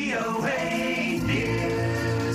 VOA News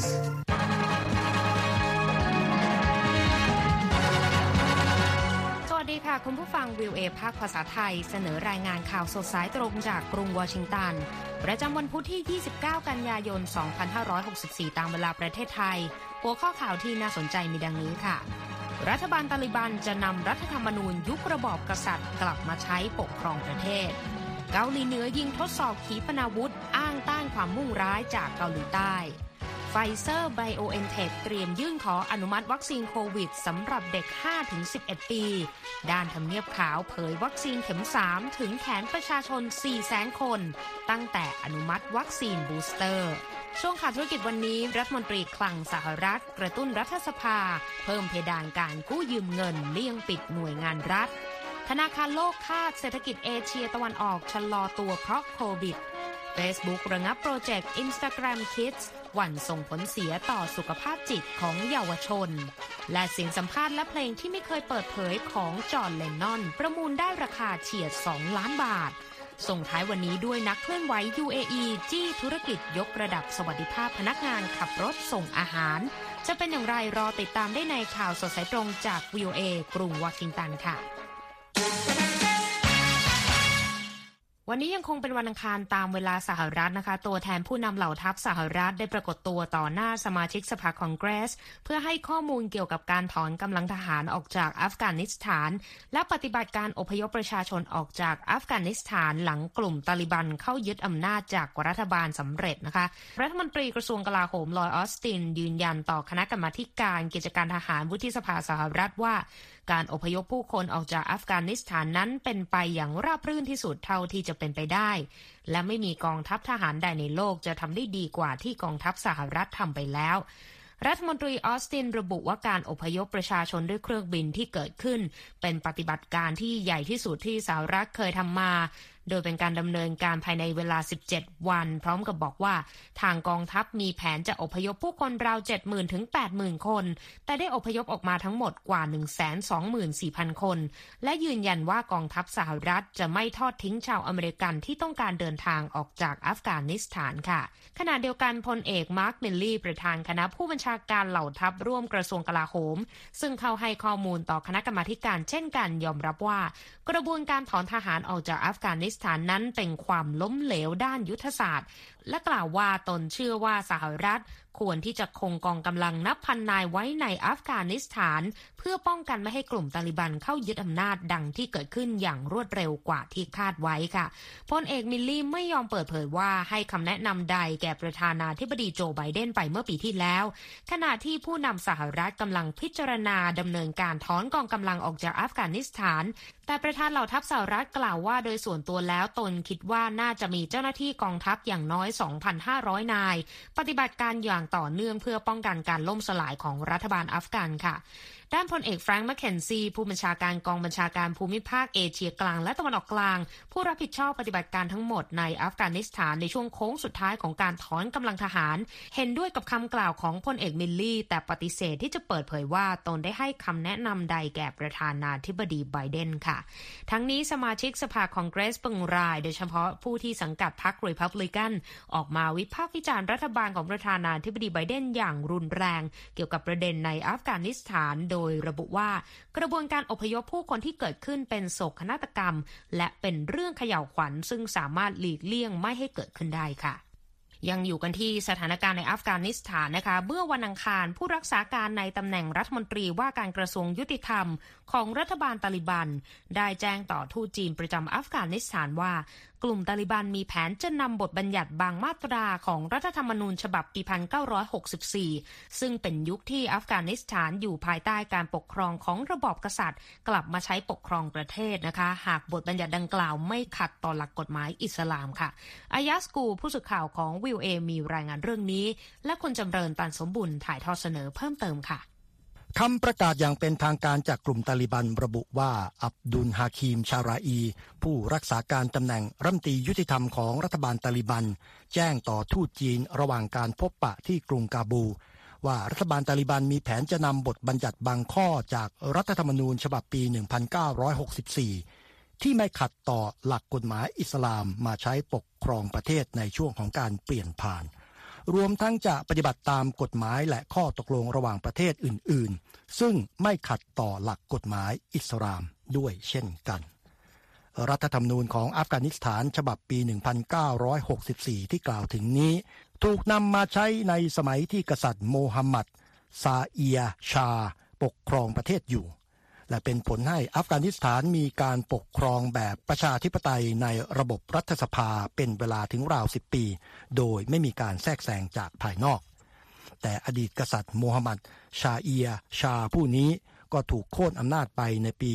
สวัสดีค่ะคุณผู้ฟัง VOA ภาคภาษาไทยเสนอรายงานข่าวสดสายตรงจากกรุงวอชิงตันประจำวันพุธที่ 29 กันยายน 2564 ตามเวลาประเทศไทยหัวข้อข่าวที่น่าสนใจมีดังนี้ค่ะรัฐบาลตาลิบันจะนำรัฐธรรมนูญยุคระบอบกษัตริย์กลับมาใช้ปกครองประเทศเกาหลีเหนือยิงทดสอบขีปนาวุธอ้างต้านความมุ่งร้ายจากเกาหลีใต้ไฟเซอร์ไบโอเอ็นเทคเตรียมยื่นขออนุมัติวัคซีนโควิดสำหรับเด็ก 5-11 ปีด้านทำเนียบขาวเผยวัคซีนเข็ม 3 ถึงแขนประชาชน 400,000 คนตั้งแต่อนุมัติวัคซีนบูสเตอร์ช่วงข่าวธุรกิจวันนี้รัฐมนตรีคลังสหรัฐกระตุ้นรัฐสภาเพิ่มเพดานการกู้ยืมเงินเลี่ยงปิดหน่วยงานรัฐธนาคารโลกคาดเศรษฐกิจเอเชียตะวันออกชะลอตัวเพราะโควิด Facebook ระงับโปรเจกต์ Instagram Kids หวั่นส่งผลเสียต่อสุขภาพจิตของเยาวชนและเสียงสัมภาษณ์และเพลงที่ไม่เคยเปิดเผยของจอห์น เลนนอนประมูลได้ราคาเฉียด 2 ล้านบาทส่งท้ายวันนี้ด้วยนักเคลื่อนไหว UAE จี้ธุรกิจยกระดับสวัสดิภาพพนักงานขับรถส่งอาหารจะเป็นอย่างไรรอติดตามได้ในข่าวสดสายตรงจาก VOA กรุงวอชิงตันค่ะวันนี้ยังคงเป็นวันอังคารตามเวลาสหรัฐนะคะตัวแทนผู้นำเหล่าทัพสหรัฐได้ปรากฏตัวต่อหน้าสมาชิกสภาคองเกรสเพื่อให้ข้อมูลเกี่ยวกับการถอนกำลังทหารออกจากอัฟกานิสถานและปฏิบัติการอพยพประชาชนออกจากอัฟกานิสถานหลังกลุ่มตาลิบันเข้ายึดอำนาจจากรัฐบาลสำเร็จนะคะรัฐมนตรีกระทรวงกลาโหมลอยออสตินยืนยันต่อคณะกรรมาการกิจการทหารวุฒิสภาสหรัฐว่าการอพยพผู้คนออกจากอัฟกานิสถานนั้นเป็นไปอย่างราบรื่นที่สุดเท่าที่จะเป็นไปได้และไม่มีกองทัพทหารใดในโลกจะทำได้ดีกว่าที่กองทัพสหรัฐทำไปแล้วรัฐมนตรีออสตินระบุว่าการอพยพประชาชนด้วยเครื่องบินที่เกิดขึ้นเป็นปฏิบัติการที่ใหญ่ที่สุดที่สหรัฐเคยทำมาโดยเป็นการดำเนินการภายในเวลา17วันพร้อมกับบอกว่าทางกองทัพมีแผนจะอพยพผู้คนราว 70,000 ถึง 80,000 คนแต่ได้อพยพออกมาทั้งหมดกว่า 124,000 คนและยืนยันว่ากองทัพสหรัฐจะไม่ทอดทิ้งชาวอเมริกันที่ต้องการเดินทางออกจากอัฟกานิสถานค่ะขณะเดียวกันพลเอกมาร์คมิลลี่ประธานคณะผู้บัญชาการเหล่าทัพร่วมกระทรวงกลาโหมซึ่งเข้าให้ข้อมูลต่อคณะกรรมาการเช่นกันยอมรับว่ากระบวนการถอนทหารออกจากอัฟกานิสถานนั้นเป็นความล้มเหลวด้านยุทธศาสตร์และกล่าวว่าตนเชื่อว่าสหรัฐควรที่จะคงกองกำลังนับพันนายไว้ในอัฟกานิสถานเพื่อป้องกันไม่ให้กลุ่มตาลิบันเข้ายึดอำนาจดังที่เกิดขึ้นอย่างรวดเร็วกว่าที่คาดไว้ค่ะพลเอกมิลลี่ไม่ยอมเปิดเผยว่าให้คำแนะนำใดแก่ประธานาธิบดีโจไบเดนไปเมื่อปีที่แล้วขณะที่ผู้นำสหรัฐกำลังพิจารณาดำเนินการถอนกองกำลังออกจากอัฟกานิสถานแต่ประธานเหล่าทัพสหรัฐกล่าวว่าโดยส่วนตัวแล้วตนคิดว่าน่าจะมีเจ้าหน้าที่กองทัพอย่างน้อย 2,500 นายปฏิบัติการอย่างต่อเนื่องเพื่อป้องกันการล่มสลายของรัฐบาลอัฟกันค่ะด้านพลเอกแฟรงค์ แมคเคนซีผู้บัญชาการกองบัญชาการภูมิภาคเอเชียกลางและตะวันออกกลางผู้รับผิดชอบปฏิบัติการทั้งหมดในอัฟกานิสถานในช่วงโค้งสุดท้ายของการถอนกำลังทหารเห็นด้วยกับคำกล่าวของพลเอกมิลลี่แต่ปฏิเสธที่จะเปิดเผยว่าตนได้ให้คำแนะนำใดแก่ประธานาธิบดีไบเดนค่ะทั้งนี้สมาชิกสภาคองเกรสบางรายโดยเฉพาะผู้ที่สังกัดพรรครีพับลิกันออกมาวิพากษ์วิจารณ์รัฐบาลของประธานาธิบดีไบเดนอย่างรุนแรงเกี่ยวกับประเด็นในอัฟกานิสถานโดยระบุว่ากระบวนการอพยพผู้คนที่เกิดขึ้นเป็นโศกนาฏกรรมและเป็นเรื่องเขย่าวขวัญซึ่งสามารถหลีกเลี่ยงไม่ให้เกิดขึ้นได้ค่ะยังอยู่กันที่สถานการณ์ในอัฟกานิสถานนะคะเมื่อวันอังคารผู้รักษาการในตำแหน่งรัฐมนตรีว่าการกระทรวงยุติธรรมของรัฐบาลตาลิบันได้แจ้งต่อทูตจีนประจำอัฟกานิสถานว่ากลุ่มตาลิบันมีแผนจะนำบทบัญญัติบางมาตราของรัฐธรรมนูญฉบับปี 1964 ซึ่งเป็นยุคที่อัฟกานิสถานอยู่ภายใต้การปกครองของระบอบกษัตริย์กลับมาใช้ปกครองประเทศนะคะหากบทบัญญัติดังกล่าวไม่ขัดต่อหลักกฎหมายอิสลามค่ะอายาสกูผู้สื่อข่าวของ VOA มีรายงานเรื่องนี้และคุณจำเริญตันสมบุญถ่ายทอดเสนอเพิ่มเติมค่ะคำประกาศอย่างเป็นทางการจากกลุ่มตาลิบันระบุว่าอับดุลฮาคิมชาราอีผู้รักษาการตำแหน่งรัฐมนตรียุติธรรมของรัฐบาลตาลิบันแจ้งต่อทูตจีนระหว่างการพบปะที่กรุงกาบูว่ารัฐบาลตาลิบันมีแผนจะนำบทบัญญัติบางข้อจากรัฐธรรมนูญฉบับปี 1964 ที่ไม่ขัดต่อหลักกฎหมายอิสลามมาใช้ปกครองประเทศในช่วงของการเปลี่ยนผ่านรวมทั้งจะปฏิบัติตามกฎหมายและข้อตกลงระหว่างประเทศอื่นๆซึ่งไม่ขัดต่อหลักกฎหมายอิสลามด้วยเช่นกันรัฐธรรมนูญของอัฟกานิสถานฉบับปี 1964 ที่กล่าวถึงนี้ถูกนำมาใช้ในสมัยที่กษัตริย์โมฮัมหมัดซาเอียชาปกครองประเทศอยู่และเป็นผลให้อัฟกานิสถานมีการปกครองแบบประชาธิปไตยในระบบรัฐสภาเป็นเวลาถึงราว10 ปีโดยไม่มีการแทรกแซงจากภายนอกแต่อดีตกษัตริย์โมฮัมหมัดชาเอียชาผู้นี้ก็ถูกโค่นอำนาจไปในปี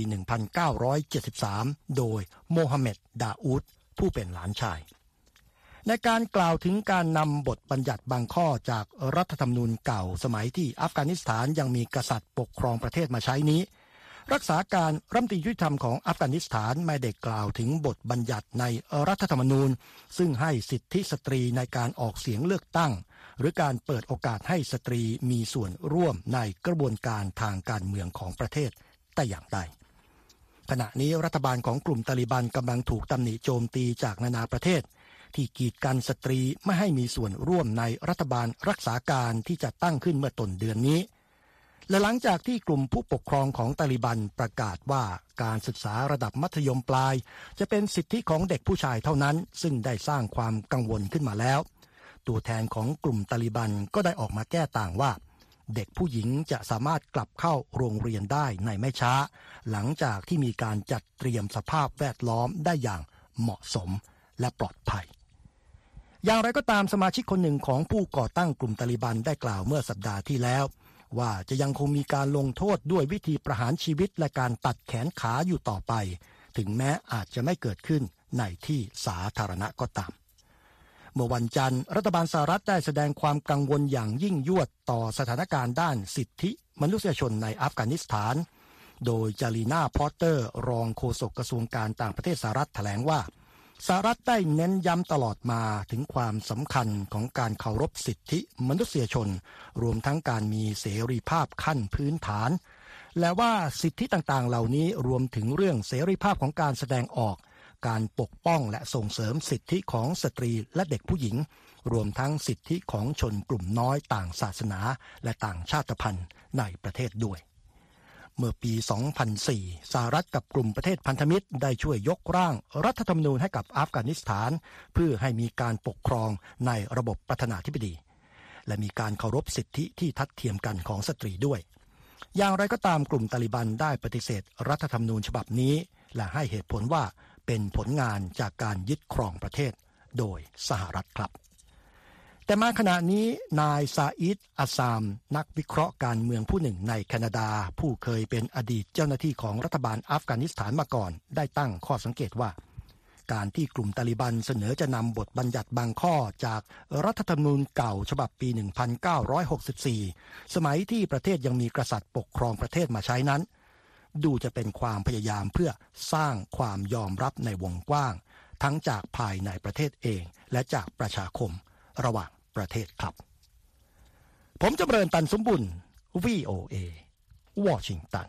1973 โดยโมฮัมเหม็ด ดาอูดผู้เป็นหลานชายในการกล่าวถึงการนำบทบัญญัติบางข้อจากรัฐธรรมนูญเก่าสมัยที่อัฟกานิสถานยังมีกษัตริย์ปกครองประเทศมาใช้นี้รักษาการรัฐมนตรียุติธรรมของอัฟกานิสถานไม่ได้กล่าวถึงบทบัญญัติในรัฐธรรมนูญซึ่งให้สิทธิสตรีในการออกเสียงเลือกตั้งหรือการเปิดโอกาสให้สตรีมีส่วนร่วมในกระบวนการทางการเมืองของประเทศแต่อย่างใดขณะนี้รัฐบาลของกลุ่มตาลิบันกำลังถูกตำหนิโจมตีจากนานาประเทศที่กีดกันสตรีไม่ให้มีส่วนร่วมในรัฐบาลรักษาการที่จะตั้งขึ้นเมื่อต้นเดือนนี้และหลังจากที่กลุ่มผู้ปกครองของตาลิบันประกาศว่าการศึกษาระดับมัธยมปลายจะเป็นสิทธิของเด็กผู้ชายเท่านั้นซึ่งได้สร้างความกังวลขึ้นมาแล้วตัวแทนของกลุ่มตาลิบันก็ได้ออกมาแก้ต่างว่าเด็กผู้หญิงจะสามารถกลับเข้าโรงเรียนได้ในไม่ช้าหลังจากที่มีการจัดเตรียมสภาพแวดล้อมได้อย่างเหมาะสมและปลอดภัยอย่างไรก็ตามสมาชิกคนหนึ่งของผู้ก่อตั้งกลุ่มตาลิบันได้กล่าวเมื่อสัปดาห์ที่แล้วว่าจะยังคงมีการลงโทษด้วยวิธีประหารชีวิตและการตัดแขนขาอยู่ต่อไปถึงแม้อาจจะไม่เกิดขึ้นในที่สาธารณะก็ตามเมื่อวันจันทร์รัฐบาลสหรัฐได้แสดงความกังวลอย่างยิ่งยวดต่อสถานการณ์ด้านสิทธิมนุษยชนในอัฟกานิสถานโดยจารีนาพอตเตอร์รองโฆษกกระทรวงการต่างประเทศสหรัฐแถลงว่าสหรัฐได้เน้นย้ำตลอดมาถึงความสำคัญของการเคารพสิทธิมนุษยชนรวมทั้งการมีเสรีภาพขั้นพื้นฐานและว่าสิทธิต่างๆเหล่านี้รวมถึงเรื่องเสรีภาพของการแสดงออกการปกป้องและส่งเสริมสิทธิของสตรีและเด็กผู้หญิงรวมทั้งสิทธิของชนกลุ่มน้อยต่างศาสนาและต่างชาติพันธุ์ในประเทศด้วยเมื่อปี 2004 สหรัฐกับกลุ่มประเทศพันธมิตรได้ช่วยยกร่างรัฐธรรมนูญให้กับอัฟกานิสถานเพื่อให้มีการปกครองในระบบประธานาธิบดีและมีการเคารพสิทธิที่ทัดเทียมกันของสตรีด้วยอย่างไรก็ตามกลุ่มตาลิบันได้ปฏิเสธรัฐธรรมนูญฉบับนี้และให้เหตุผลว่าเป็นผลงานจากการยึดครองประเทศโดยสหรัฐครับแต่มาขณะนี้นายซาอิด อัสซามนักวิเคราะห์การเมืองผู้หนึ่งในแคนาดาผู้เคยเป็นอดีตเจ้าหน้าที่ของรัฐบาลอัฟกานิสถานมาก่อนได้ตั้งข้อสังเกตว่าการที่กลุ่มตาลิบันเสนอจะนำบทบัญญัติบางข้อจากรัฐธรรมนูญเก่าฉบับปี 1964 สมัยที่ประเทศยังมีกษัตริย์ปกครองประเทศมาใช้นั้นดูจะเป็นความพยายามเพื่อสร้างความยอมรับในวงกว้างทั้งจากภายในประเทศเองและจากประชาคมระหว่างประเทศครับผมจำเริญตันสมบุญ VOA วอชิงตัน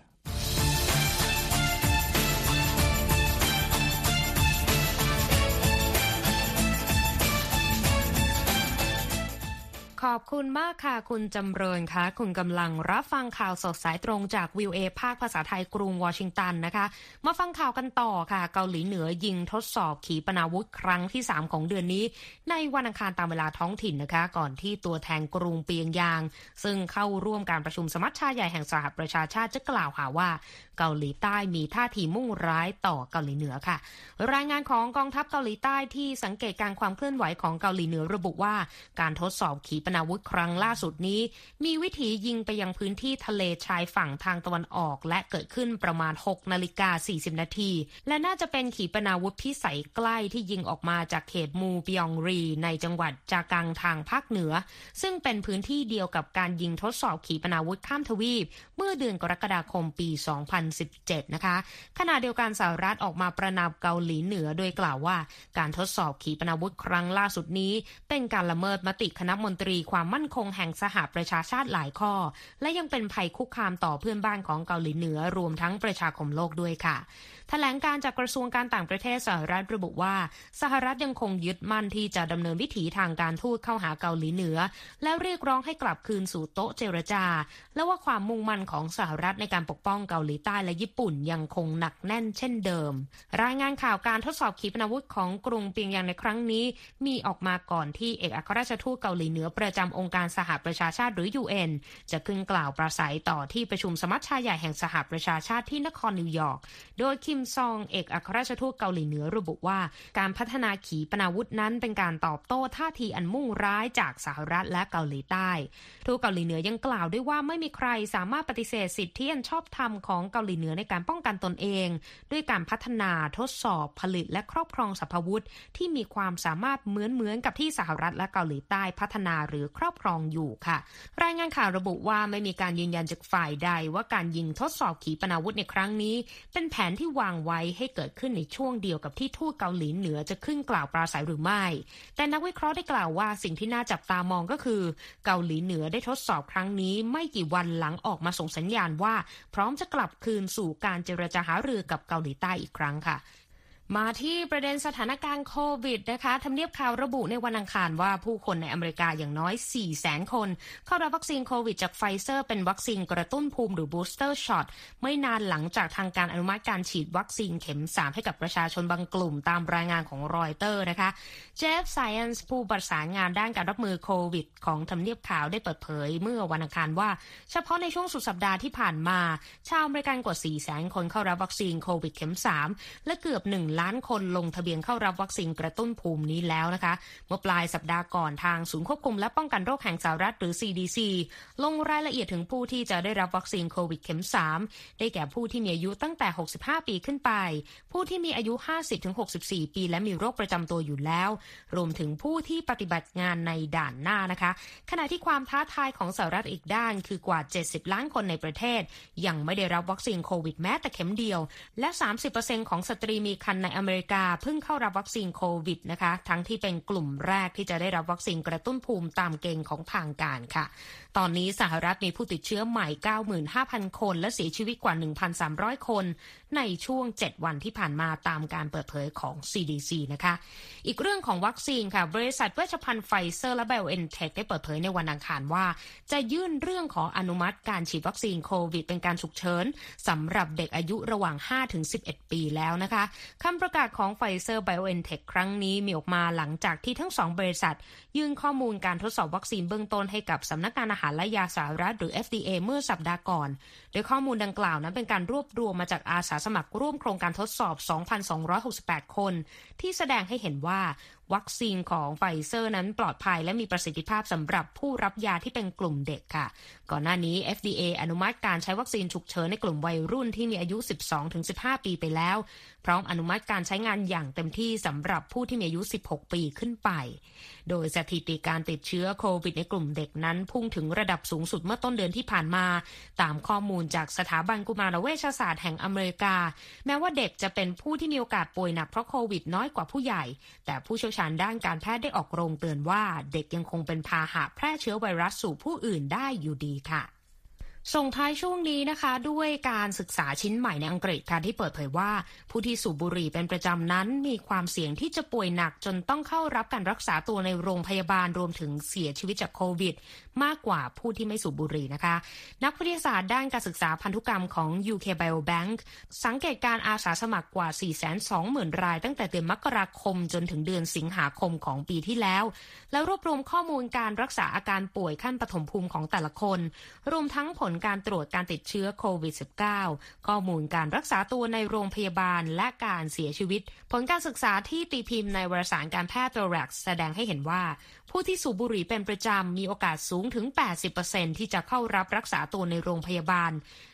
ขอบคุณมากค่ะคุณจำเริญค่ะคุณกำลังรับฟังข่าวสดสายตรงจาก VOA ภาคภาษาไทยกรุงวอชิงตันนะคะมาฟังข่าวกันต่อค่ะเกาหลีเหนือยิงทดสอบขีปนาวุธครั้งที่3ของเดือนนี้ในวันอังคารตามเวลาท้องถิ่นนะคะก่อนที่ตัวแทนกรุงเปียงยางซึ่งเข้าร่วมการประชุมสมัชชาใหญ่แห่งสหประชาชาติจะกล่าวหาว่าเกาหลีใต้มีท่าทีมุ่งร้ายต่อเกาหลีเหนือค่ะรายงานของกองทัพเกาหลีใต้ที่สังเกตการความเคลื่อนไหวของเกาหลีเหนือระบุว่าการทดสอบขีปนาวุธครั้งล่าสุดนี้มีวิถียิงไปยังพื้นที่ทะเลชายฝั่งทางตะวันออกและเกิดขึ้นประมาณ 6:40 นาทีและน่าจะเป็นขีปนาวุธพิสัยใกล้ที่ยิงออกมาจากเขตมูปยองรีในจังหวัดจากังทางภาคเหนือซึ่งเป็นพื้นที่เดียวกับการยิงทดสอบขีปนาวุธข้ามทวีปเมื่อเดือนกรกฎาคมปี 2017นะคะขณะเดียวกันสหรัฐออกมาประณามเกาหลีเหนือโดยกล่าวว่าการทดสอบขีปนาวุธครั้งล่าสุดนี้เป็นการละเมิดมติคณะมนตรีความมั่นคงแห่งสหประชาชาติหลายข้อและยังเป็นภัยคุกคามต่อเพื่อนบ้านของเกาหลีเหนือรวมทั้งประชาคมโลกด้วยค่ะแถลงการจากกระทรวงการต่างประเทศสหรัฐระบุว่าสหรัฐยังคงยึดมั่นที่จะดำเนินวิถีทางการทูตเข้าหาเกาหลีเหนือและเรียกร้องให้กลับคืนสู่โต๊ะเจรจาและว่าความมุ่งมั่นของสหรัฐในการปกป้องเกาหลีใต้และญี่ปุ่นยังคงหนักแน่นเช่นเดิมรายงานข่าวการทดสอบขีปนาวุธของกรุงเปียงยางในครั้งนี้มีออกมาก่อนที่เอกอัครราชทูตเกาหลีเหนือประจำองค์การสหประชาชาติหรือ UN จะขึ้นกล่าวปราศัยต่อที่ประชุมสมัชชาใหญ่แห่งสหประชาชาติที่นครนิวยอร์กโดยคิมซองเอกอัครราชทูตเกาหลีเหนือระบุว่าการพัฒนาขีปนาวุธนั้นเป็นการตอบโต้ท่าทีอันมุ่งร้ายจากสหรัฐและเกาหลีใต้ทูตเกาหลีเหนือยังกล่าวด้วยว่าไม่มีใครสามารถปฏิเสธสิทธิอันชอบธรรมของเกาหลีเหนือในการป้องกันตนเองด้วยการพัฒนาทดสอบผลิตและครอบครองสรรพาวุธที่มีความสามารถเหมือนกับที่สหรัฐและเกาหลีใต้พัฒนาหรือครอบครองอยู่ค่ะรายงานข่าวระบุว่าไม่มีการยืนยันจากฝ่ายใดว่าการยิงทดสอบขีปนาวุธในครั้งนี้เป็นแผนที่วางไว้ให้เกิดขึ้นในช่วงเดียวกับที่ทูตเกาหลีเหนือจะขึ้นกล่าวปราศัยหรือไม่แต่นักวิเคราะห์ได้กล่าวว่าสิ่งที่น่าจับตามองก็คือเกาหลีเหนือได้ทดสอบครั้งนี้ไม่กี่วันหลังออกมาส่งสัญญาณว่าพร้อมจะกลับคืนสู่การเจรจาหารือกับเกาหลีใต้อีกครั้งค่ะมาที่ประเด็นสถานการณ์โควิดนะคะทำเนียบข่าวระบุในวันอังคารว่าผู้คนในอเมริกาอย่างน้อย 400,000 คนเข้ารับวัคซีนโควิดจากไฟเซอร์เป็นวัคซีนกระตุ้นภูมิหรือบูสเตอร์ช็อตไม่นานหลังจากทางการอนุมัติการฉีดวัคซีนเข็ม 3 ให้กับประชาชนบางกลุ่มตามรายงานของรอยเตอร์นะคะเจฟไซแอนซ์ผู้ประสานงานด้านการรับมือโควิดของทำเนียบข่าวได้เปิดเผยเมื่อวันอังคารว่าเฉพาะในช่วงสุดสัปดาห์ที่ผ่านมาชาวอเมริกันกว่า 400,000 คนเข้ารับวัคซีนโควิดเข็ม 3 และเกือบ 1 ล้านคนลงทะเบียนเข้ารับวัคซีนกระตุ้นภูมินี้แล้วนะคะเมื่อปลายสัปดาห์ก่อนทางศูนย์ควบคุมและป้องกันโรคแห่งสหรัฐหรือ CDC ลงรายละเอียดถึงผู้ที่จะได้รับวัคซีนโควิดเข็ม 3 ได้แก่ผู้ที่มีอายุตั้งแต่ 65 ปีขึ้นไปผู้ที่มีอายุ 50-64 ปีและมีโรคประจำตัวอยู่แล้วรวมถึงผู้ที่ปฏิบัติงานในด่านหน้านะคะขณะที่ความท้าทายของสหรัฐอีกด้านคือกว่า 70 ล้านคนในประเทศยังไม่ได้รับวัคซีนโควิดแม้แต่เข็มเดียวและ 30% ของสตรีมีครรภ์ในอเมริกาเพิ่งเข้ารับวัคซีนโควิดนะคะทั้งที่เป็นกลุ่มแรกที่จะได้รับวัคซีนกระตุ้นภูมิตามเกณฑ์ของทางการค่ะตอนนี้สหรัฐมีผู้ติดเชื้อใหม่ 95,000 คนและเสียชีวิตกว่า 1,300 คนในช่วง7วันที่ผ่านมาตามการเปิดเผยของ CDC นะคะอีกเรื่องของวัคซีนค่ะบริษัทเวชภัณฑ์ไฟเซอร์และ BioNTech ได้เปิดเผยในวันอังคารว่าจะยื่นเรื่องขออนุมัติการฉีดวัคซีนโควิดเป็นการฉุกเฉินสำหรับเด็กอายุระหว่าง 5-11 ปีแล้วนะคะคำประกาศของไฟเซอร์ BioNTech ครั้งนี้มีออกมาหลังจากที่ทั้ง2บริษัทยื่นข้อมูลการทดสอบวัคซีนเบื้องต้นให้กับสำนักงานอาหารและยาสหรัฐหรือ FDA เมื่อสัปดาห์ก่อนโดยข้อมูลดังกล่าวนั้นเป็นการรวบรวมมาจากอาสาสมัครร่วมโครงการทดสอบ 2,268 คนที่แสดงให้เห็นว่าวัคซีนของไฟเซอร์นั้นปลอดภัยและมีประสิทธิภาพสำหรับผู้รับยาที่เป็นกลุ่มเด็กค่ะก่อนหน้านี้ FDA อนุมัติการใช้วัคซีนฉุกเฉินในกลุ่มวัยรุ่นที่มีอายุ 12-15 ปีไปแล้วพร้อมอนุมัติการใช้งานอย่างเต็มที่สำหรับผู้ที่มีอายุ 16 ปีขึ้นไปโดยสถิติการติดเชื้อโควิดในกลุ่มเด็กนั้นพุ่งถึงระดับสูงสุดเมื่อต้นเดือนที่ผ่านมาตามข้อมูลจากสถาบันกุมารเวชศาสตร์แห่งอเมริกาแม้ว่าเด็กจะเป็นผู้ที่มีโอกาสป่วยหนักเพราะโควิดน้อยกว่าผู้ใหญ่แต่ผู้เชี่ยวชาญด้านการแพทย์ได้ออกโรงเตือนว่าเด็กยังคงเป็นพาหะแพร่เชื้อไวรัสสู่ผู้อื่นได้อยู่ดีค่ะส่งท้ายช่วงนี้นะคะด้วยการศึกษาชิ้นใหม่ในอังกฤษค่ะที่เปิดเผยว่าผู้ที่สูบบุหรี่เป็นประจำนั้นมีความเสี่ยงที่จะป่วยหนักจนต้องเข้ารับการรักษาตัวในโรงพยาบาลรวมถึงเสียชีวิตจากโควิดมากกว่าผู้ที่ไม่สูบบุหรี่นะคะนักวิทยาศาสตร์ด้านการศึกษาพันธุกรรมของ UK Biobank สังเกตการอาสาสมัครกว่า 420,000 รายตั้งแต่เดือนมกราคมจนถึงเดือนสิงหาคมของปีที่แล้วแล้วรวบรวมข้อมูลการรักษาอาการป่วยขั้นปฐมภูมิของแต่ละคนรวมทั้งผลการตรวจการติดเชื้อโควิด -19 ข้อมูลการรักษาตัวในโรงพยาบาลและการเสียชีวิตผลการศึกษาที่ตีพิมพ์ในวารสารการแพทย์ Thorax แสดงให้เห็นว่าผู้ที่สูบบุหรี่เป็นประจำมีโอกาสสูงถึง 80% ที่จะเข้ารับรักษาตัวในโรงพยาบาล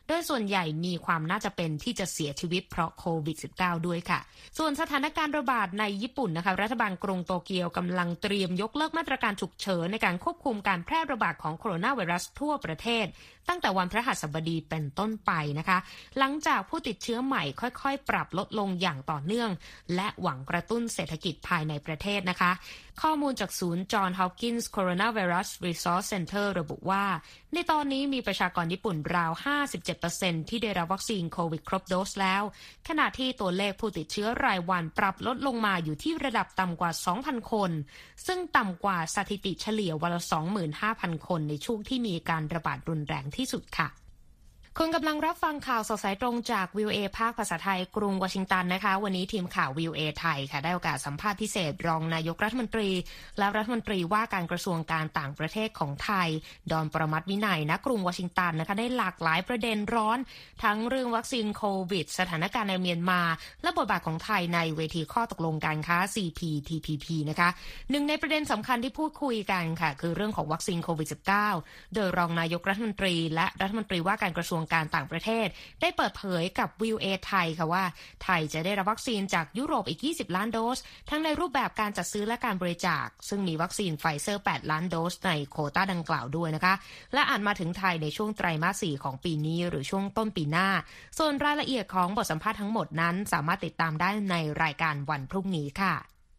โดยส่วนใหญ่มีความน่าจะเป็นที่จะเสียชีวิตเพราะโควิด -19 ด้วยค่ะส่วนสถานการณ์ระบาดในญี่ปุ่นนะคะรัฐบาลกรุงโตเกียวกำลังเตรียมยกเลิกมาตรการฉุกเฉินในการควบคุมการแพร่ระบาดของโคโรนาไวรัสทั่วประเทศตั้งแต่วันพฤหัสบดีเป็นต้นไปนะคะหลังจากผู้ติดเชื้อใหม่ค่อยๆปรับลดลงอย่างต่อเนื่องและหวังกระตุ้นเศรษฐกิจภายในประเทศนะคะข้อมูลจากศูนย์จอห์นฮอปกินส์โคโรนาไวรัสรีซอร์สเซ็นเตอร์ระบุว่าในตอนนี้มีประชากรญี่ปุ่นราว 57% ที่ได้รับวัคซีนโควิดครบโดสแล้วขณะที่ตัวเลขผู้ติดเชื้อรายวันปรับลดลงมาอยู่ที่ระดับต่ำกว่า 2,000 คนซึ่งต่ำกว่าสถิติเฉลี่ยวันละ 25,000 คนในช่วงที่มีการระบาดรุนแรงที่สุดค่ะคุณกำลังรับฟังข่าวสดสายตรงจาก VOA ภาคภาษาไทยกรุงวอชิงตันนะคะวันนี้ทีมข่าว VOA ไทยค่ะได้โอกาสสัมภาษณ์พิเศษรองนายกรัฐมนตรีและรัฐมนตรีว่าการกระทรวงการต่างประเทศของไทยดอนประมัติวินัยณกรุงวอชิงตันนะคะได้หลากหลายประเด็นร้อนทั้งเรื่องวัคซีนโควิดสถานการณ์ในเมียนมาและบทบาทของไทยในเวทีข้อตกลงการค้า CPTPP นะคะหนึ่งในประเด็นสำคัญที่พูดคุยกันค่ะคือเรื่องของวัคซีนโควิด -19 โดยรองนายกรัฐมนตรีและรัฐมนตรีว่าการกระทรวงการต่างประเทศได้เปิดเผยกับ VOA ไทยค่ะว่าไทยจะได้รับวัคซีนจากยุโรปอีก20ล้านโดสทั้งในรูปแบบการจัดซื้อและการบริจาคซึ่งมีวัคซีนไฟเซอร์8ล้านโดสในโควต้าดังกล่าวด้วยนะคะและอาจมาถึงไทยในช่วงไตรมาส 4ของปีนี้หรือช่วงต้นปีหน้าส่วนรายละเอียดของบทสัมภาษณ์ทั้งหมดนั้นสามารถติดตามได้ในรายการวันพรุ่งนี้ค่ะ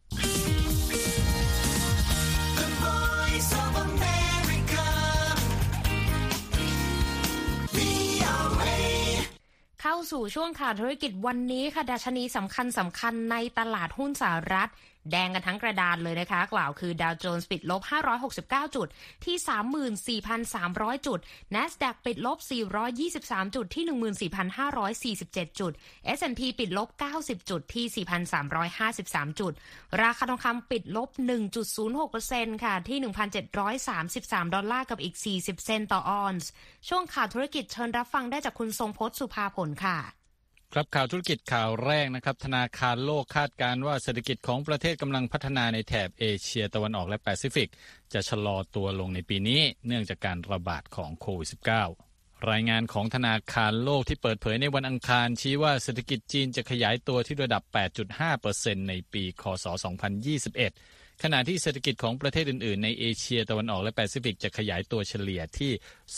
เข้าสู่ช่วงข่าวธุรกิจวันนี้ค่ะดัชนีสำคัญในตลาดหุ้นสหรัฐแดงกันทั้งกระดานเลยนะคะกล่าวคือดาวโจนส์ปิดลบ569จุดที่ 34,300 จุด NASDAQ ปิดลบ423จุดที่ 14,547 จุด S&P ปิดลบ90จุดที่ 4,353 จุดราคาทองคำปิดลบ 1.06% ค่ะที่ 1,733 ดอลลาร์กับอีก40เซนต์ต่อออนซ์ช่วงข่าวธุรกิจเชิญรับฟังได้จากคุณทรงพจน์สุภาผลค่ะครับข่าวธุรกิจข่าวแรกนะครับธนาคารโลกคาดการณ์ว่าเศรษฐกิจของประเทศกำลังพัฒนาในแถบเอเชียตะวันออกและแปซิฟิกจะชะลอตัวลงในปีนี้เนื่องจากการระบาดของโควิด -19 รายงานของธนาคารโลกที่เปิดเผยในวันอังคารชี้ว่าเศรษฐกิจจีนจะขยายตัวที่ระดับ 8.5% ในปีคศ. 2021ขณะที่เศรษฐกิจของประเทศอื่นๆในเอเชียตะวันออกและแปซิฟิกจะขยายตัวเฉลี่ยที่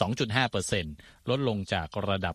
2.5% ลดลงจากระดับ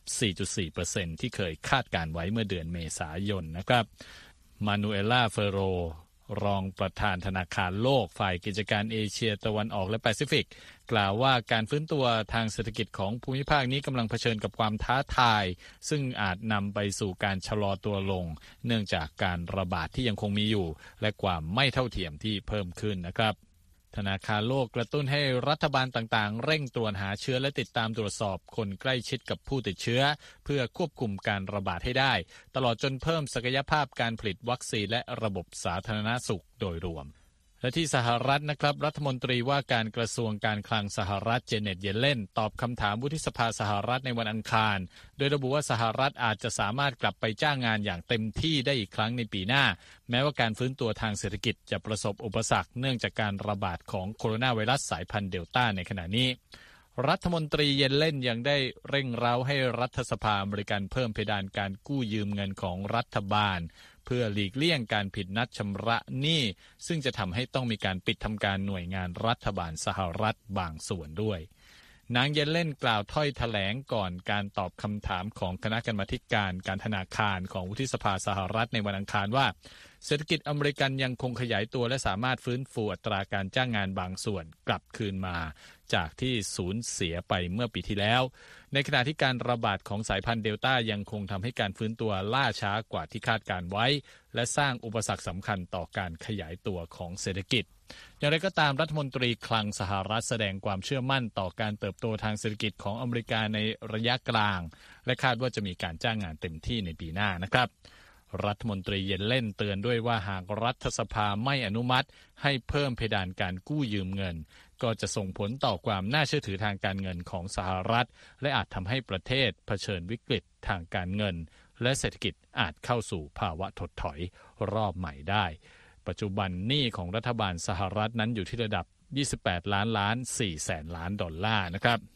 4.4% ที่เคยคาดการไว้เมื่อเดือนเมษายนนะครับมานูเอล่าเฟโรรองประธานธนาคารโลกฝ่ายกิจการเอเชียตะวันออกและแปซิฟิกกล่าวว่าการฟื้นตัวทางเศรษฐกิจของภูมิภาคนี้กำลังเผชิญกับความท้าทายซึ่งอาจนำไปสู่การชะลอตัวลงเนื่องจากการระบาดที่ยังคงมีอยู่และความไม่เท่าเทียมที่เพิ่มขึ้นนะครับธนาคารโลกกระตุ้นให้รัฐบาลต่างๆเร่งตรวจหาเชื้อและติดตามตรวจสอบคนใกล้ชิดกับผู้ติดเชื้อเพื่อควบคุมการระบาดให้ได้ตลอดจนเพิ่มศักยภาพการผลิตวัคซีนและระบบสาธารณสุขโดยรวมและที่สหรัฐนะครับรัฐมนตรีว่าการกระทรวงการคลังสหรัฐเจเน็ตเยเลนตอบคำถามวุฒิสภาสหรัฐในวันอังคารโดยระบุว่าสหรัฐอาจจะสามารถกลับไปจ้างงานอย่างเต็มที่ได้อีกครั้งในปีหน้าแม้ว่าการฟื้นตัวทางเศรษฐกิจจะประสบอุปสรรคเนื่องจากการระบาดของโคโรนาไวรัสสายพันธุ์เดลต้าในขณะนี้รัฐมนตรีเยเลนยังได้เร่งเร้าให้รัฐสภาอเมริกันเพิ่มเพดานการกู้ยืมเงินของรัฐบาลเพื่อหลีกเลี่ยงการผิดนัดชำระหนี้ซึ่งจะทำให้ต้องมีการปิดทำการหน่วยงานรัฐบาลสหรัฐบางส่วนด้วยนางเยเลนกล่าวถ้อยแถลงก่อนการตอบคำถามของคณะกรรมาธิการการธนาคารของวุฒิสภาสหรัฐในวันอังคารว่าเศรษฐกิจอเมริกันยังคงขยายตัวและสามารถฟื้นฟูอัตราการจ้างงานบางส่วนกลับคืนมาจากที่สูญเสียไปเมื่อปีที่แล้วในขณะที่การระบาดของสายพันธุ์เดลต้ายังคงทำให้การฟื้นตัวล่าช้ากว่าที่คาดการไว้และสร้างอุปสรรคสำคัญต่อการขยายตัวของเศรษฐกิจอย่างไรก็ตามรัฐมนตรีคลังสหรัฐแสดงความเชื่อมั่นต่อการเติบโตทางเศรษฐกิจของอเมริกาในระยะกลางและคาดว่าจะมีการจ้างงานเต็มที่ในปีหน้านะครับรัฐมนตรีเยเลนเตือนด้วยว่าหากรัฐสภาไม่อนุมัติให้เพิ่มเพดานการกู้ยืมเงินก็จะส่งผลต่อความน่าเชื่อถือทางการเงินของสหรัฐและอาจทำให้ประเทศเผชิญวิกฤตทางการเงินและเศรษฐกิจอาจเข้าสู่ภาวะถดถอยรอบใหม่ได้ปัจจุบันหนี้ของรัฐบาลสหรัฐนั้นอยู่ที่ระดับ28 ล้าน4แสนล้านดอลลาร์นะครับ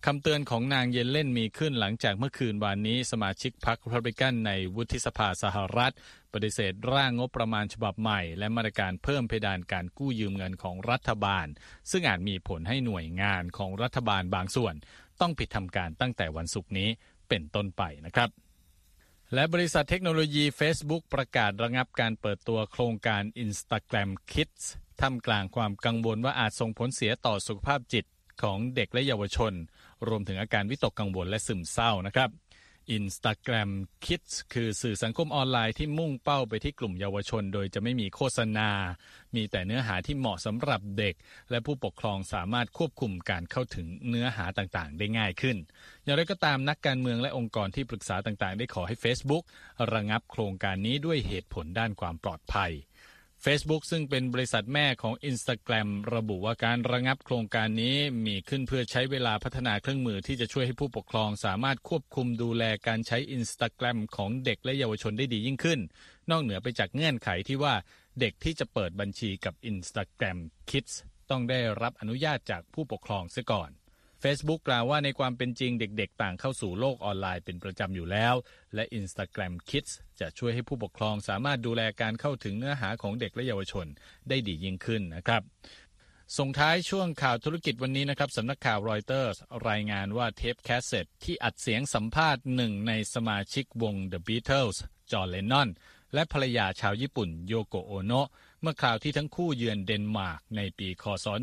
คำเตือนของนางเยเลนมีขึ้นหลังจากเมื่อคืนวานนี้สมาชิกพรรครีพับลิกันในวุฒิสภาสหรัฐปฏิเสธร่างงบประมาณฉบับใหม่และมาตรการเพิ่มเพดานการกู้ยืมเงินของรัฐบาลซึ่งอาจมีผลให้หน่วยงานของรัฐบาลบางส่วนต้องปิดทำการตั้งแต่วันศุกร์นี้เป็นต้นไปนะครับและบริษัทเทคโนโลยี Facebook ประกาศระงับการเปิดตัวโครงการ Instagram Kids ท่ามกลางความกังวลว่าอาจส่งผลเสียต่อสุขภาพจิตของเด็กและเยาวชนรวมถึงอาการวิตกกังวลและซึมเศร้านะครับ Instagram Kids คือสื่อสังคมออนไลน์ที่มุ่งเป้าไปที่กลุ่มเยาวชนโดยจะไม่มีโฆษณามีแต่เนื้อหาที่เหมาะสำหรับเด็กและผู้ปกครองสามารถควบคุมการเข้าถึงเนื้อหาต่างๆได้ง่ายขึ้นอย่างไรก็ตามนักการเมืองและองค์กรที่ปรึกษาต่างๆได้ขอให้ Facebook ระงับโครงการนี้ด้วยเหตุผลด้านความปลอดภัยFacebook ซึ่งเป็นบริษัทแม่ของ Instagram ระบุว่าการระงับโครงการนี้มีขึ้นเพื่อใช้เวลาพัฒนาเครื่องมือที่จะช่วยให้ผู้ปกครองสามารถควบคุมดูแลการใช้ Instagram ของเด็กและเยาวชนได้ดียิ่งขึ้นนอกเหนือไปจากเงื่อนไขที่ว่าเด็กที่จะเปิดบัญชีกับ Instagram Kids ต้องได้รับอนุญาตจากผู้ปกครองเสียก่อน Facebook กล่าวว่าในความเป็นจริงเด็กๆต่างเข้าสู่โลกออนไลน์เป็นประจำอยู่แล้วและ Instagram Kids จะช่วยให้ผู้ปกครองสามารถดูแลการเข้าถึงเนื้อหาของเด็กและเยาวชนได้ดียิ่งขึ้นนะครับส่งท้ายช่วงข่าวธุรกิจวันนี้นะครับสำนักข่าวรอยเตอร์สรายงานว่าเทปแคสเซ็ตที่อัดเสียงสัมภาษณ์หนึ่งในสมาชิกวง The Beatles จอห์น เลนนอนและภรรยาชาวญี่ปุ่นโยโกโอโนะเมื่อคราวที่ทั้งคู่เยือนเดนมาร์กในปีค.ศ.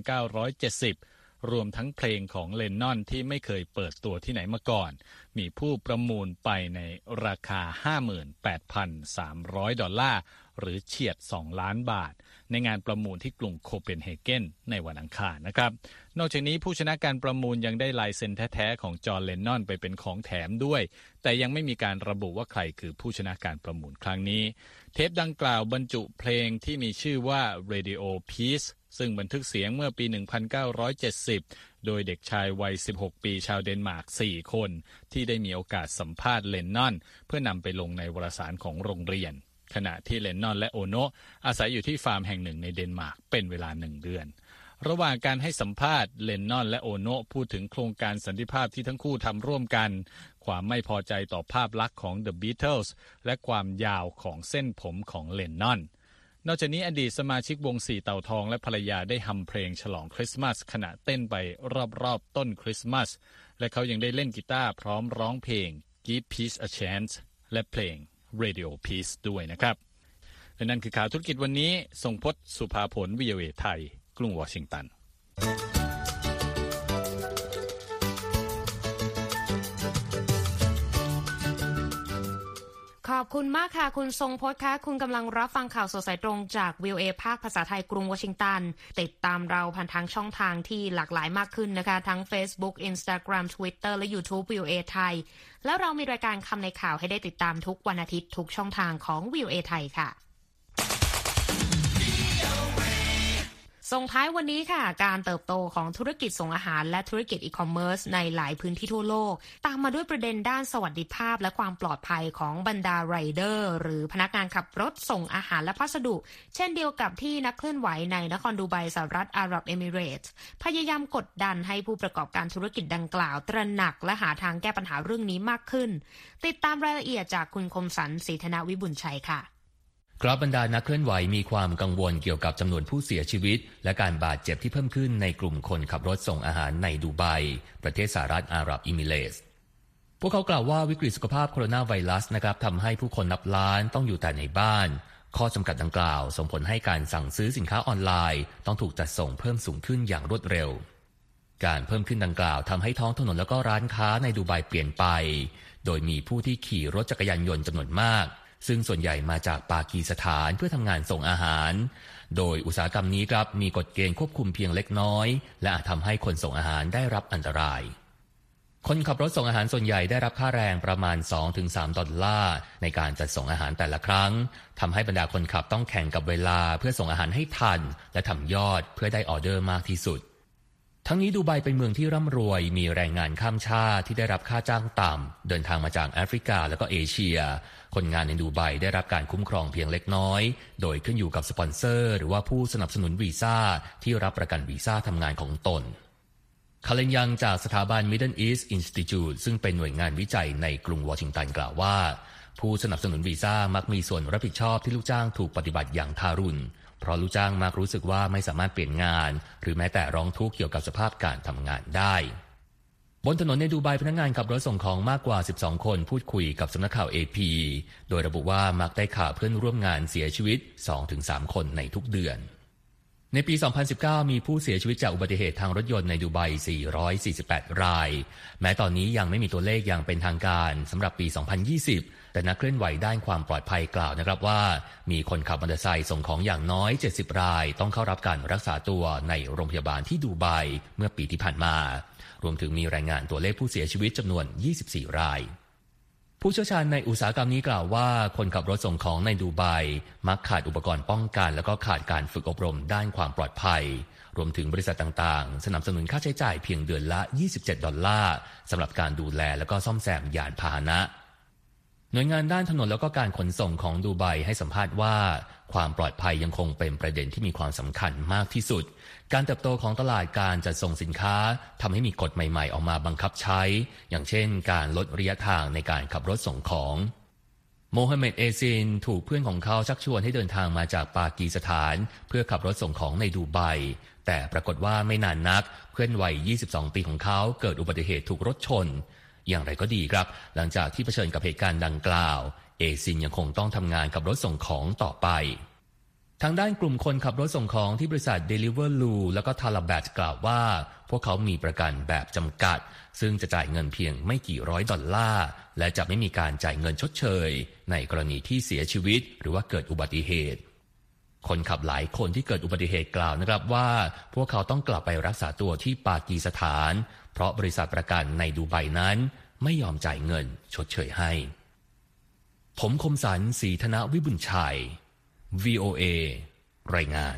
1970รวมทั้งเพลงของเลนนอนที่ไม่เคยเปิดตัวที่ไหนมาก่อนมีผู้ประมูลไปในราคา 58,300 ดอลลาร์หรือเฉียด2ล้านบาทในงานประมูลที่กรุงโคเปนเฮเกนในวันอังคารนะครับนอกจากนี้ผู้ชนะการประมูลยังได้ลายเซ็นแท้ๆของจอห์น เลนนอนไปเป็นของแถมด้วยแต่ยังไม่มีการระบุว่าใครคือผู้ชนะการประมูลครั้งนี้เทปดังกล่าวบรรจุเพลงที่มีชื่อว่า Radio Peace ซึ่งบันทึกเสียงเมื่อปี 1970 โดยเด็กชายวัย 16 ปีชาวเดนมาร์ก 4 คนที่ได้มีโอกาสสัมภาษณ์เลนนอนเพื่อนำไปลงในวารสารของโรงเรียนขณะที่เลนนอนและโอโนะอาศัยอยู่ที่ฟาร์มแห่งหนึ่งในเดนมาร์กเป็นเวลา1 เดือนระหว่างการให้สัมภาษณ์เลนนอนและโอโนะพูดถึงโครงการสันติภาพที่ทั้งคู่ทำร่วมกันความไม่พอใจต่อภาพลักษณ์ของ The Beatles และความยาวของเส้นผมของเลนนอนนอกจากนี้อดีตสมาชิกวง4เต่าทองและภรรยาได้ฮัมเพลงฉลองคริสต์มาสขณะเต้นไปรอบๆต้นคริสต์มาสและเขายังได้เล่นกีตาร์พร้อมร้องเพลง Give Peace a Chance และเพลง Radio Peace ด้วยนะครับและนั่นคือข่าวธุรกิจวันนี้ทรงพจน์สุภาผล VOA ไทยกรุงวอชิงตันขอบคุณมากค่ะคุณทรงพจน์ค่ะคุณกำลังรับฟังข่าวสดสายตรงจาก VOA ภาคภาษาไทยกรุงวอชิงตันติดตามเราผ่านทางช่องทางที่หลากหลายมากขึ้นนะคะทั้ง Facebook Instagram Twitter และ YouTube VOA ไทยแล้วเรามีรายการคำในข่าวให้ได้ติดตามทุกวันอาทิตย์ทุกช่องทางของ VOA ไทยค่ะส่งท้ายวันนี้ค่ะการเติบโตของธุรกิจส่งอาหารและธุรกิจอีคอมเมิร์ซในหลายพื้นที่ทั่วโลกตามมาด้วยประเด็นด้านสวัสดิภาพและความปลอดภัยของบรรดาไรเดอร์หรือพนักงานขับรถส่งอาหารและพัสดุเช่นเดียวกับที่นักเคลื่อนไหวในนครดูไบสหรัฐอาหรับเอมิเรตส์พยายามกดดันให้ผู้ประกอบการธุรกิจดังกล่าวตระหนักและหาทางแก้ปัญหาเรื่องนี้มากขึ้นติดตามรายละเอียดจากคุณคมสันต์ศรีธนวิบุญชัยค่ะครับบรรดานักเคลื่อนไหวมีความกังวลเกี่ยวกับจำนวนผู้เสียชีวิตและการบาดเจ็บที่เพิ่มขึ้นในกลุ่มคนขับรถส่งอาหารในดูไบประเทศสหรัฐอาหรับเอมิเรตส์พวกเขากล่าวว่าวิกฤตสุขภาพโคโรนาไวรัสนะครับทำให้ผู้คนนับล้านต้องอยู่แต่ในบ้านข้อจำกัดดังกล่าวส่งผลให้การสั่งซื้อสินค้าออนไลน์ต้องถูกจัดส่งเพิ่มสูงขึ้นอย่างรวดเร็วการเพิ่มขึ้นดังกล่าวทำให้ท้องถนนและก็ร้านค้าในดูไบเปลี่ยนไปโดยมีผู้ที่ขี่รถจักรยานยนต์จำนวนมากซึ่งส่วนใหญ่มาจากปากีสถานเพื่อทำงานส่งอาหารโดยอุตสาหกรรมนี้ครับมีกฎเกณฑ์ควบคุมเพียงเล็กน้อยและอาจทำให้คนส่งอาหารได้รับอันตรายคนขับรถส่งอาหารส่วนใหญ่ได้รับค่าแรงประมาณ 2-3 ดอลลาร์ในการจัดส่งอาหารแต่ละครั้งทำให้บรรดาคนขับต้องแข่งกับเวลาเพื่อส่งอาหารให้ทันและทำยอดเพื่อได้ออเดอร์มากที่สุดทั้งนี้ดูไบเป็นเมืองที่ร่ำรวยมีแรงงานข้ามชาติที่ได้รับค่าจ้างต่ำเดินทางมาจากแอฟริกาและก็เอเชียคนงานในดูไบได้รับการคุ้มครองเพียงเล็กน้อยโดยขึ้นอยู่กับสปอนเซอร์หรือว่าผู้สนับสนุนวีซ่าที่รับประกันวีซ่าทำงานของตนคาเลนยังจากสถาบัน Middle East Institute ซึ่งเป็นหน่วยงานวิจัยในกรุงวอชิงตันกล่าวว่าผู้สนับสนุนวีซ่ามักมีส่วนรับผิดชอบที่ลูกจ้างถูกปฏิบัติอย่างทารุณเพราะลูกจ้างมักรู้สึกว่าไม่สามารถเปลี่ยนงานหรือแม้แต่ร้องทุกข์เกี่ยวกับสภาพการทำงานได้บนถนนในดูไบพนักงานขับรถส่งของมากกว่า12คนพูดคุยกับสำนักข่าว AP โดยระบุว่ามักได้ข่าวเพื่อนร่วมงานเสียชีวิต 2-3 คนในทุกเดือนในปี 2019 มีผู้เสียชีวิตจากอุบัติเหตุทางรถยนต์ในดูไบ 448 รายแม้ตอนนี้ยังไม่มีตัวเลขอย่างเป็นทางการสำหรับปี 2020 แต่นักเคลื่อนไหวด้านความปลอดภัยกล่าวนะครับว่ามีคนขับมอเตอร์ไซค์ส่งของอย่างน้อย 70 รายต้องเข้ารับการรักษาตัวในโรงพยาบาลที่ดูไบเมื่อปีที่ผ่านมารวมถึงมีรายงานตัวเลขผู้เสียชีวิตจำนวน 24 รายผู้เชี่ยวชาญในอุตสาหกรรมนี้กล่าวว่าคนขับรถส่งของในดูไบมักขาดอุปกรณ์ป้องกันและก็ขาดการฝึกอบรมด้านความปลอดภัยรวมถึงบริษัทต่างๆสนับสนุนค่าใช้จ่ายเพียงเดือนละ$27สำหรับการดูแลและก็ซ่อมแซมยานพาหนะหน่วยงานด้านถนนแล้วก็การขนส่งของดูไบให้สัมภาษณ์ว่าความปลอดภัยยังคงเป็นประเด็นที่มีความสำคัญมากที่สุดการเติบโตของตลาดการจัดส่งสินค้าทำให้มีกฎใหม่ๆออกมาบังคับใช้อย่างเช่นการลดระยะทางในการขับรถส่งของโมฮัมเหม็ดเอซินถูกเพื่อนของเขาชักชวนให้เดินทางมาจากปากีสถานเพื่อขับรถส่งของในดูไบแต่ปรากฏว่าไม่นานนักเพื่อนวัย22 ปีของเขาเกิดอุบัติเหตุถูกรถชนอย่างไรก็ดีครับหลังจากที่เผชิญกับเหตุการณ์ดังกล่าวเอซินยังคงต้องทำงานกับรถส่งของต่อไปทางด้านกลุ่มคนขับรถส่งของที่บริษัท Deliveroo แล้วก็ Talabat กล่าวว่าพวกเขามีประกันแบบจำกัดซึ่งจะจ่ายเงินเพียงไม่กี่$100และจะไม่มีการจ่ายเงินชดเชยในกรณีที่เสียชีวิตหรือว่าเกิดอุบัติเหตุคนขับหลายคนที่เกิดอุบัติเหตุกล่าวนะครับว่าพวกเขาต้องกลับไปรักษาตัวที่ปากีสถานเพราะบริษัทประกันในดูไบนั้นไม่ยอมจ่ายเงินชดเชยให้ผมคมสันต์ ศรีธนวิบุญชัย VOA รายงาน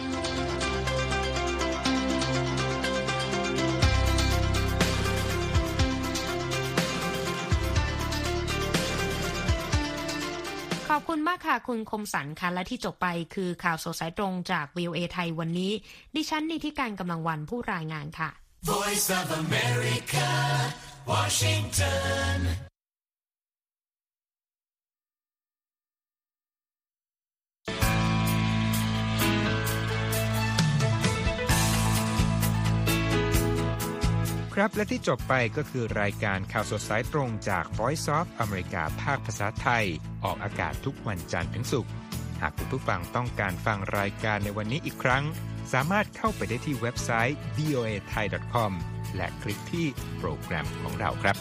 ขอบคุณมากค่ะคุณคมสันค่ะและที่จบไปคือข่าวสดสายตรงจาก VOA ไทยวันนี้ดิฉันนิติการกำลังวันผู้รายงานค่ะ Voice of America, Washington. ครับและที่จบไปก็คือรายการข่าวสดสายตรงจาก Voice of America ภาคภาษาไทยออกอากาศทุกวันจันทร์ถึงศุกร์หากคุณผู้ฟังต้องการฟังรายการในวันนี้อีกครั้งสามารถเข้าไปได้ที่เว็บไซต์ voathai.com และคลิกที่โปรแกรมของเราครับ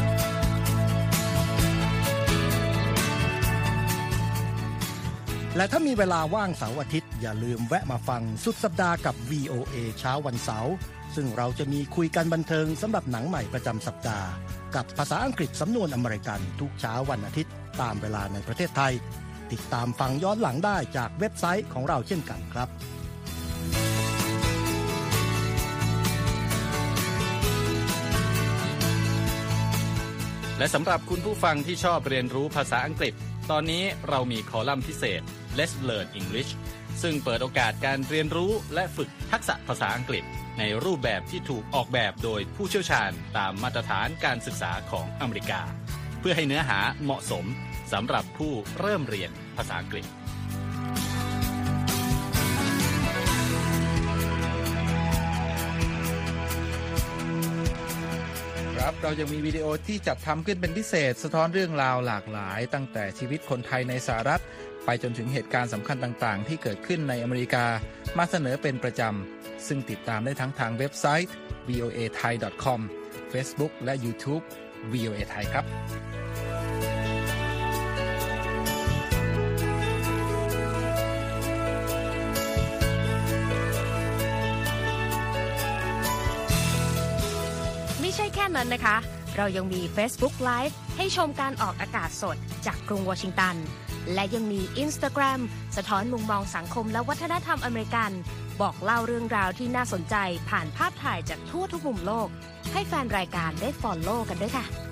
และถ้ามีเวลาว่างเสาร์อาทิตย์อย่าลืมแวะมาฟังสุดสัปดาห์กับ VOA เช้าวันเสาร์ซึ่งเราจะมีคุยกันบันเทิงสำหรับหนังใหม่ประจำสัปดาห์กับภาษาอังกฤษสำนวนอเมริกันทุกเช้าวันอาทิตย์ตามเวลาในประเทศไทยติดตามฟังย้อนหลังได้จากเว็บไซต์ของเราเช่นกันครับและสำหรับคุณผู้ฟังที่ชอบเรียนรู้ภาษาอังกฤษตอนนี้เรามีคอลัมน์พิเศษ Let's Learn English ซึ่งเปิดโอกาสการเรียนรู้และฝึกทักษะภาษาอังกฤษในรูปแบบที่ถูกออกแบบโดยผู้เชี่ยวชาญตามมาตรฐานการศึกษาของอเมริกาเพื่อให้เนื้อหาเหมาะสมสำหรับผู้เริ่มเรียนภาษาอังกฤษครับเรายังมีวิดีโอที่จัดทำขึ้นเป็นพิเศษสะท้อนเรื่องราวหลากหลายตั้งแต่ชีวิตคนไทยในสหรัฐไปจนถึงเหตุการณ์สำคัญต่างๆที่เกิดขึ้นในอเมริกามาเสนอเป็นประจำซึ่งติดตามได้ทั้งทางเว็บไซต์ voathai.com Facebook และ YouTube VOA Thai ครับไม่ใช่แค่นั้นนะคะเรายังมี Facebook Live ให้ชมการออกอากาศสดจากกรุงวอชิงตันและยังมี Instagram สะท้อนมุมมองสังคมและวัฒนธรรมอเมริกันบอกเล่าเรื่องราวที่น่าสนใจผ่านภาพถ่ายจากทั่วทุกมุมโลกให้แฟนรายการได้ follow กันด้วยค่ะ